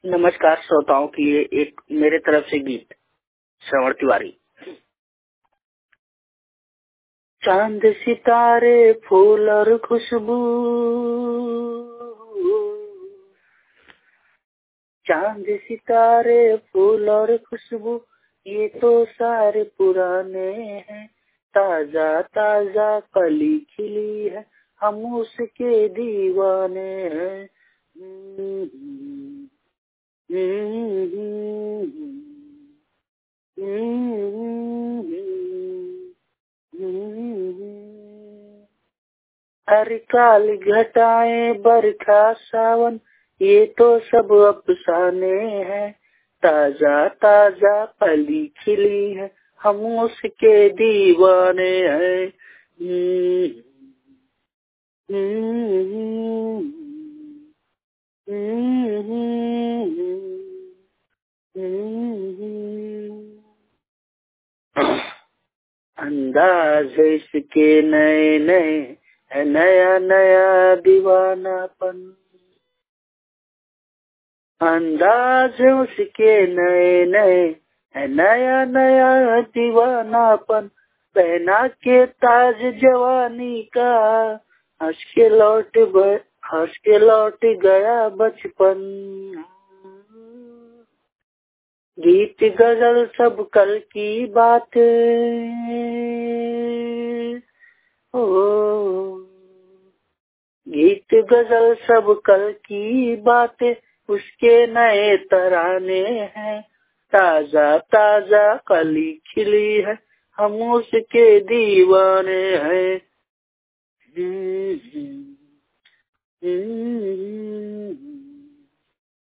नमस्कार श्रोताओं के लिए एक मेरे तरफ से गीत। श्रवण तिवारी। चांद सितारे फूल और खुशबू, चांद सितारे फूल और खुशबू, ये तो सारे पुराने हैं। ताजा ताजा कली खिली है, हम उसके दीवाने हैं। हर काल घटाएं बरखा सावन, ये तो सब अफसाने हैं। ताजा ताजा कली खिली है, हम उसके दीवाने हैं। अंदाज है इसके नए नए, है नया नया दीवानापन। अंदाज है उसके नए नए, है नया नया दीवानापन। पहना के ताज जवानी का, हंस के लौट गया बचपन। गीत गजल सब कल की बातें, ओ गीत गजल सब कल की बातें, उसके नए तराने हैं। ताजा ताजा कली खिली है, हम उसके दीवाने हैं।